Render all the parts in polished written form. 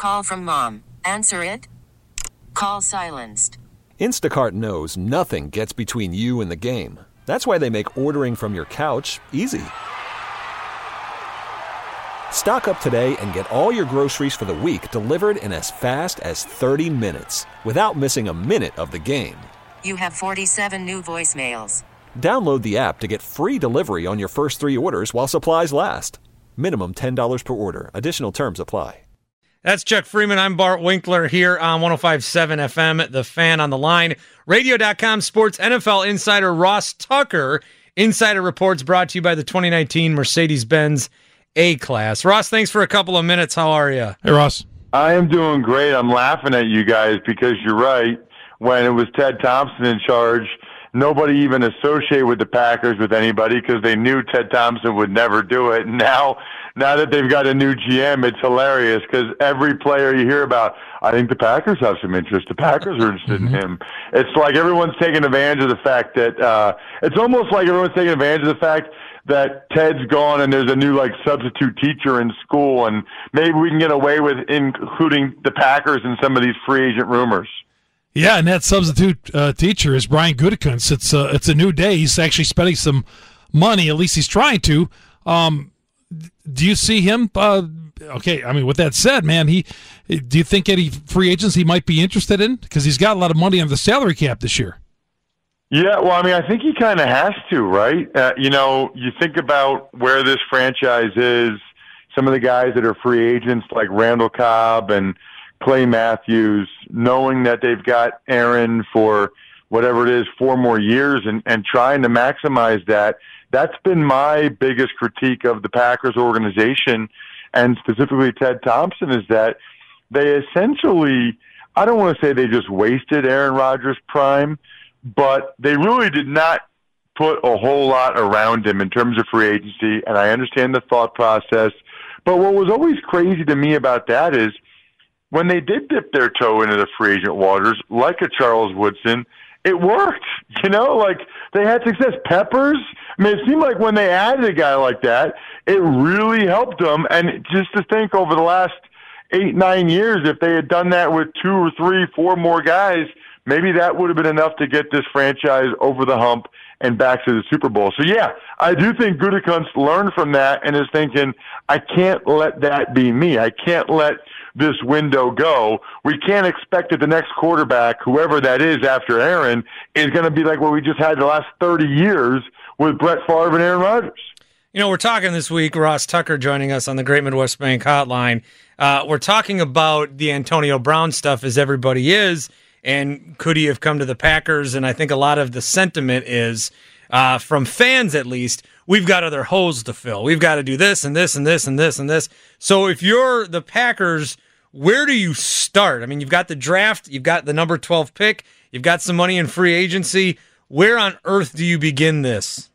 Call from mom. Answer it. Call silenced. Instacart knows nothing gets between you and the game. That's why they make ordering from your couch easy. Stock up today and get all your groceries for the week delivered in as fast as 30 minutes without missing a minute of the game. You have 47 new voicemails. Download the app to get free delivery on your first 3 orders while supplies last. Minimum $10 per order. Additional terms apply. That's Chuck Freeman. I'm Bart Winkler here on 105.7 FM, The Fan on the Line. Radio.com sports NFL insider Ross Tucker. Insider reports brought to you by the 2019 Mercedes-Benz A-Class. Ross, thanks for a couple of minutes. How are you? Hey, Ross. I am doing great. I'm laughing at you guys because you're right. When it was Ted Thompson in charge, nobody even associated with the Packers with anybody because they knew Ted Thompson would never do it. Now that they've got a new GM, it's hilarious because every player you hear about, I think the Packers have some interest. The Packers are interested in him. It's like everyone's taking advantage of the fact that it's almost like everyone's taking advantage of the fact that Ted's gone and there's a new substitute teacher in school, and maybe we can get away with including the Packers in some of these free agent rumors. Yeah, and that substitute teacher is Brian Gutekunst. It's a new day. He's actually spending some money. At least he's trying to. Do you see him? Okay, I mean, with that said, man, do you think any free agents he might be interested in? Because he's got a lot of money on the salary cap this year. Yeah, well, I mean, I think he kind of has to, right? You think about where this franchise is, some of the guys that are free agents like Randall Cobb and Clay Matthews, knowing that they've got Aaron for whatever it is, 4 more years and trying to maximize that. That's been my biggest critique of the Packers organization and specifically Ted Thompson is that they essentially, I don't want to say they just wasted Aaron Rodgers' prime, but they really did not put a whole lot around him in terms of free agency, and I understand the thought process. But what was always crazy to me about that is when they did dip their toe into the free agent waters, like a Charles Woodson, it worked. They had success. Peppers, I mean, it seemed like when they added a guy like that, it really helped them. And just to think over the last 8-9 years, if they had done that with 2 or 3, 4 more guys, maybe that would have been enough to get this franchise over the hump and back to the Super Bowl. So, yeah, I do think Gutekunst learned from that and is thinking, I can't let that be me. I can't let this window go. We can't expect that the next quarterback, whoever that is after Aaron, is going to be like what we just had the last 30 years with Brett Favre and Aaron Rodgers. We're talking this week, Ross Tucker joining us on the Great Midwest Bank Hotline. We're talking about the Antonio Brown stuff, as everybody is, and could he have come to the Packers? And I think a lot of the sentiment is, from fans at least, we've got other holes to fill. We've got to do this and this and this and this and this. So if you're the Packers, where do you start? I mean, you've got the draft, you've got the number 12 pick, you've got some money in free agency. Where on earth do you begin this?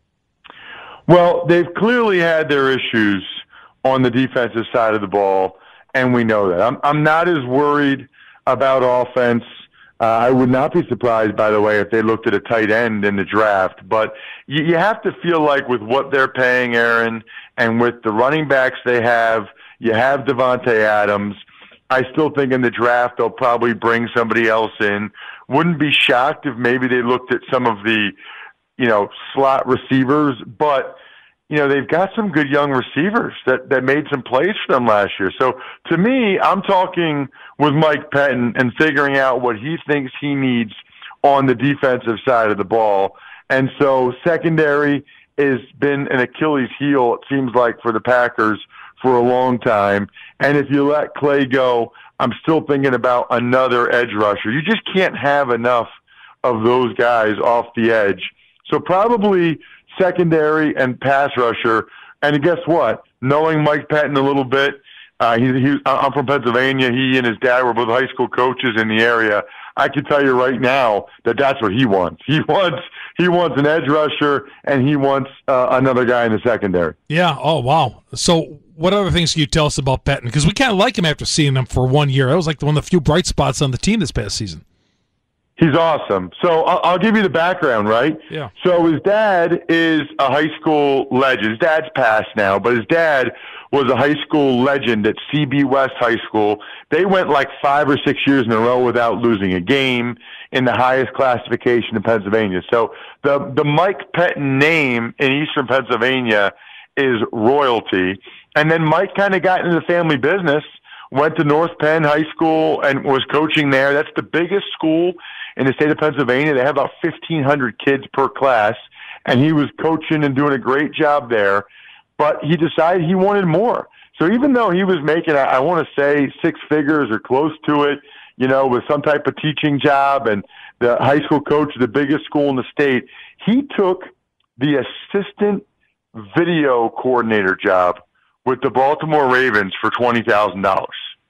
Well, they've clearly had their issues on the defensive side of the ball, and we know that. I'm not as worried about offense. I would not be surprised, by the way, if they looked at a tight end in the draft. But you have to feel like with what they're paying Aaron and with the running backs they have, you have Devontae Adams. I still think in the draft they'll probably bring somebody else in. Wouldn't be shocked if maybe they looked at some of the, slot receivers. But, they've got some good young receivers that made some plays for them last year. So to me, I'm talking with Mike Pettin and figuring out what he thinks he needs on the defensive side of the ball. And so secondary has been an Achilles heel, it seems like, for the Packers for a long time. And if you let Clay go, I'm still thinking about another edge rusher. You just can't have enough of those guys off the edge. So probably secondary and pass rusher. And guess what? Knowing Mike Pettin a little bit, I'm from Pennsylvania. He and his dad were both high school coaches in the area. I can tell you right now that that's what he wants. He wants an edge rusher, and he wants another guy in the secondary. Yeah. Oh, wow. So what other things can you tell us about Pettin? Because we kind of like him after seeing him for 1 year. That was like one of the few bright spots on the team this past season. He's awesome. So I'll give you the background, right? Yeah. So his dad is a high school legend. His dad's passed now, but his dad was a high school legend at CB West High School. They went like 5 or 6 years in a row without losing a game in the highest classification in Pennsylvania. So the Mike Pettine name in Eastern Pennsylvania is royalty. And then Mike kind of got into the family business, went to North Penn High School and was coaching there. That's the biggest school in the state of Pennsylvania. They have about 1,500 kids per class, and he was coaching and doing a great job there. But he decided he wanted more. So even though he was making, I want to say, 6 figures or close to it, with some type of teaching job and the high school coach of the biggest school in the state, he took the assistant video coordinator job with the Baltimore Ravens for $20,000.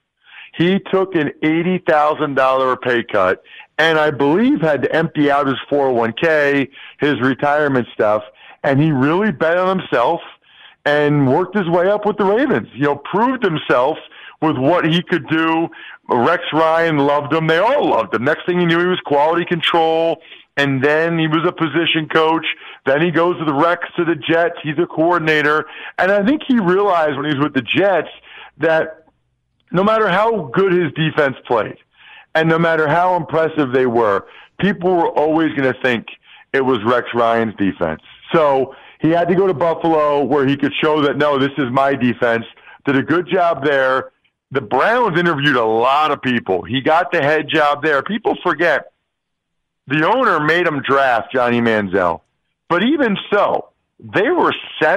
He took an $80,000 pay cut and I believe had to empty out his 401k, his retirement stuff, and he really bet on himself and worked his way up with the Ravens. Proved himself with what he could do. Rex Ryan loved him. They all loved him. Next thing you knew, he was quality control, and then he was a position coach. Then he goes to the Rex to the Jets. He's a coordinator. And I think he realized when he was with the Jets that no matter how good his defense played and no matter how impressive they were, people were always going to think it was Rex Ryan's defense. So he had to go to Buffalo where he could show that, no, this is my defense. Did a good job there. The Browns interviewed a lot of people. He got the head job there. People forget the owner made him draft Johnny Manziel. But even so, they were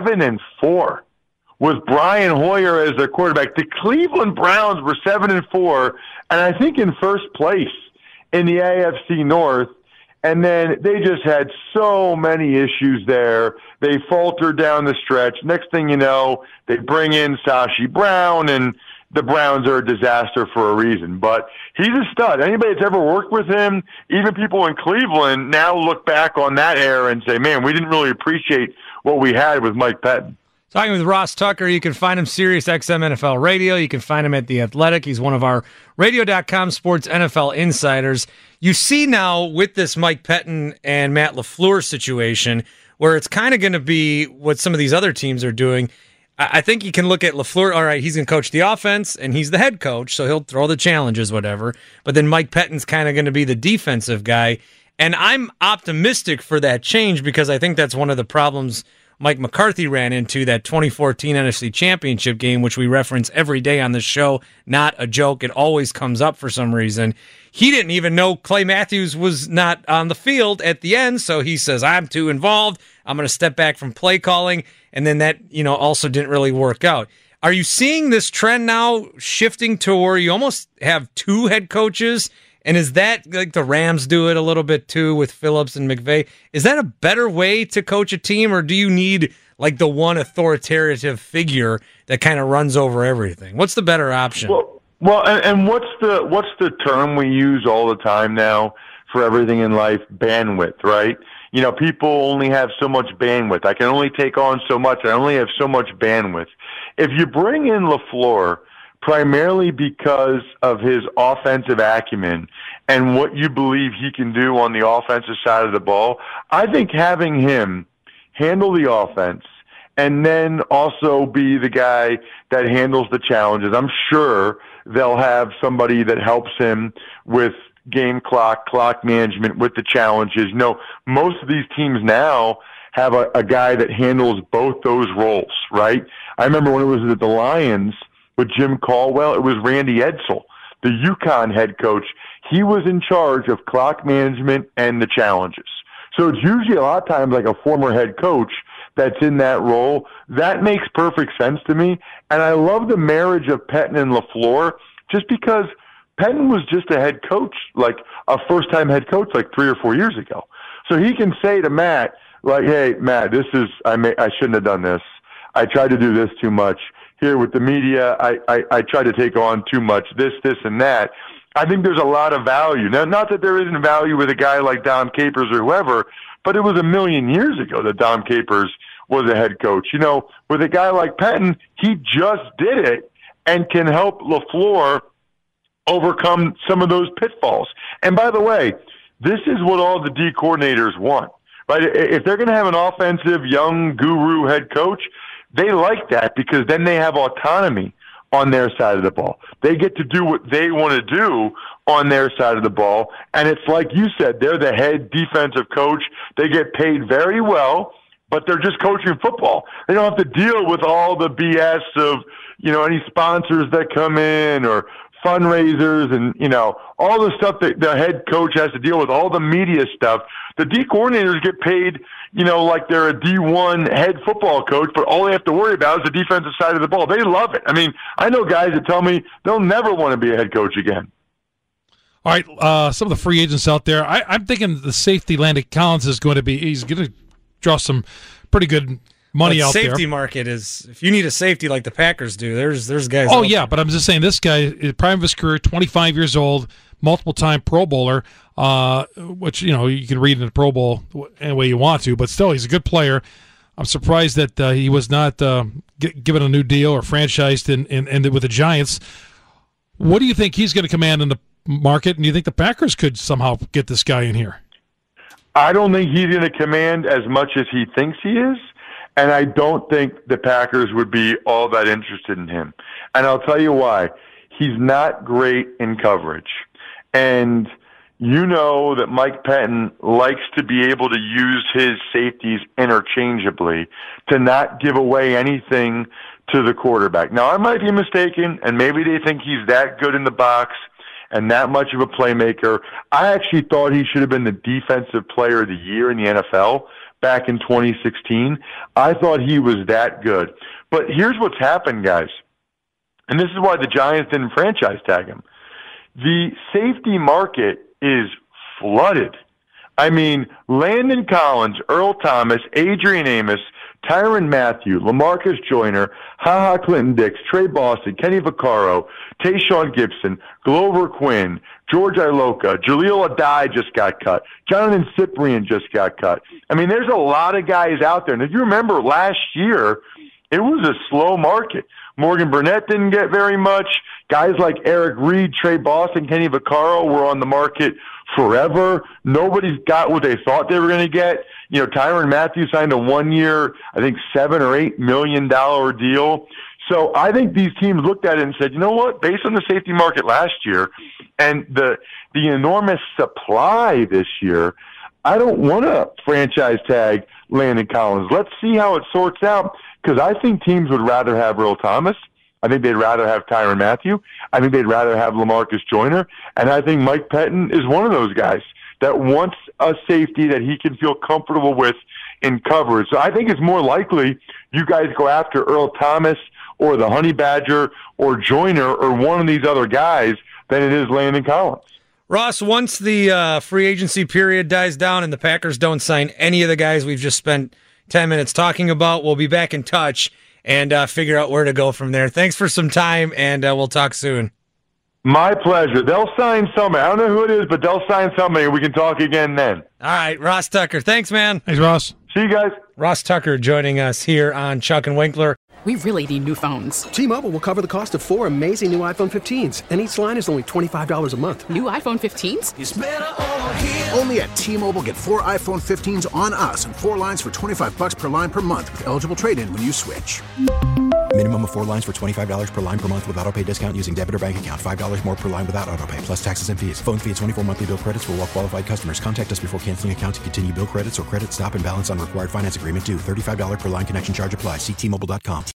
7-4 with Brian Hoyer as their quarterback. The Cleveland Browns were 7-4, and I think in first place in the AFC North. And then they just had so many issues there. They faltered down the stretch. Next thing you know, they bring in Sashi Brown, and the Browns are a disaster for a reason. But he's a stud. Anybody that's ever worked with him, even people in Cleveland, now look back on that era and say, man, we didn't really appreciate what we had with Mike Pettine. Talking with Ross Tucker, you can find him Sirius XM NFL Radio. You can find him at The Athletic. He's one of our Radio.com sports NFL insiders. You see now with this Mike Pettine and Matt LaFleur situation where it's kind of going to be what some of these other teams are doing. I think you can look at LaFleur, all right, he's going to coach the offense, and he's the head coach, so he'll throw the challenges, whatever. But then Mike Pettine's kind of going to be the defensive guy. And I'm optimistic for that change because I think that's one of the problems Mike McCarthy ran into, that 2014 NFC Championship game, which we reference every day on this show. Not a joke. It always comes up for some reason. He didn't even know Clay Matthews was not on the field at the end, so he says, I'm too involved. I'm going to step back from play calling. And then that, also didn't really work out. Are you seeing this trend now shifting to where you almost have 2 head coaches? And is that like the Rams do it a little bit too with Phillips and McVay? Is that a better way to coach a team, or do you need like the one authoritative figure that kind of runs over everything? What's the better option? Well, and what's the term we use all the time now for everything in life? Bandwidth, right? People only have so much bandwidth. I can only take on so much. I only have so much bandwidth. If you bring in LaFleur primarily because of his offensive acumen and what you believe he can do on the offensive side of the ball, I think having him handle the offense and then also be the guy that handles the challenges, I'm sure they'll have somebody that helps him with game clock management, with the challenges. Most of these teams now have a guy that handles both those roles, right? I remember when it was at the Lions with Jim Caldwell, it was Randy Edsall, the UConn head coach. He was in charge of clock management and the challenges. So it's usually a lot of times like a former head coach that's in that role. That makes perfect sense to me. And I love the marriage of Pettine and LaFleur just because Pettine was just a head coach, like a first-time head coach like 3 or 4 years ago. So he can say to Matt, like, hey, Matt, I shouldn't have done this. I tried to do this too much. Here with the media, I tried to take on too much, this, and that. I think there's a lot of value. Now, not that there isn't value with a guy like Dom Capers or whoever, but it was a million years ago that Dom Capers was a head coach. With a guy like Pettine, he just did it and can help LaFleur overcome some of those pitfalls. And by the way, this is what all the D coordinators want, right? If they're going to have an offensive, young guru head coach, They like that because then they have autonomy on their side of the ball. They get to do what they want to do on their side of the ball. And it's like you said, they're the head defensive coach. They get paid very well, but they're just coaching football. They don't have to deal with all the BS of, any sponsors that come in or fundraisers and, all the stuff that the head coach has to deal with, all the media stuff. The D coordinators get paid, like they're a D1 head football coach, but all they have to worry about is the defensive side of the ball. They love it. I mean, I know guys that tell me they'll never want to be a head coach again. All right, some of the free agents out there. I'm thinking the safety Landon Collins he's going to draw some pretty good money out there. Safety market is, if you need a safety like the Packers do, there's guys. Oh yeah, but I'm just saying this guy is prime of his career, 25 years old, multiple-time Pro Bowler, which you can read in the Pro Bowl any way you want to, but still he's a good player. I'm surprised that he was not given a new deal or franchised in with the Giants. What do you think he's going to command in the market, and do you think the Packers could somehow get this guy in here? I don't think he's going to command as much as he thinks he is, and I don't think the Packers would be all that interested in him. And I'll tell you why. He's not great in coverage. And you know that Mike Pettin likes to be able to use his safeties interchangeably to not give away anything to the quarterback. Now, I might be mistaken, and maybe they think he's that good in the box and that much of a playmaker. I actually thought he should have been the Defensive Player of the Year in the NFL back in 2016. I thought he was that good. But here's what's happened, guys, and this is why the Giants didn't franchise tag him. The safety market is flooded. I mean, Landon Collins, Earl Thomas, Adrian Amos, Tyrann Mathieu, LaMarcus Joyner, HaHa Clinton-Dix, Trey Boston, Kenny Vaccaro, Tayshaun Gibson, Glover Quinn, George Iloka, Jaleel Adai just got cut. Jonathan Cyprien just got cut. I mean, there's a lot of guys out there. And if you remember last year, it was a slow market. Morgan Burnett didn't get very much. Guys like Eric Reed, Trey Boston, Kenny Vaccaro were on the market forever. Nobody's got what they thought they were going to get. Tyrann Mathieu signed a 1-year, I think $7 or $8 million deal. So I think these teams looked at it and said, you know what, based on the safety market last year and the enormous supply this year, I don't want to franchise tag Landon Collins. Let's see how it sorts out, because I think teams would rather have Earl Thomas. I think they'd rather have Tyrann Mathieu. I think they'd rather have LaMarcus Joyner. And I think Mike Pettin is one of those guys that wants a safety that he can feel comfortable with in coverage. So I think it's more likely you guys go after Earl Thomas or the Honey Badger or Joyner or one of these other guys than it is Landon Collins. Ross, once the free agency period dies down and the Packers don't sign any of the guys we've just spent 10 minutes talking about, we'll be back in touch and figure out where to go from there. Thanks for some time, and we'll talk soon. My pleasure. They'll sign somebody. I don't know who it is, but they'll sign somebody, and we can talk again then. All right, Ross Tucker. Thanks, man. Thanks, Ross. See you guys. Ross Tucker joining us here on Chuck and Winkler. We really need new phones. T-Mobile will cover the cost of 4 amazing new iPhone 15s, and each line is only $25 a month. New iPhone 15s? It's better over here. Only at T-Mobile, get 4 iPhone 15s on us and 4 lines for $25 per line per month with eligible trade-in when you switch. Minimum of 4 lines for $25 per line per month with autopay discount using debit or bank account. $5 more per line without autopay, plus taxes and fees. Phone fee at 24 monthly bill credits for well-qualified customers. Contact us before canceling account to continue bill credits or credit stop and balance on required finance agreement due. $35 per line connection charge applies. See T-Mobile.com.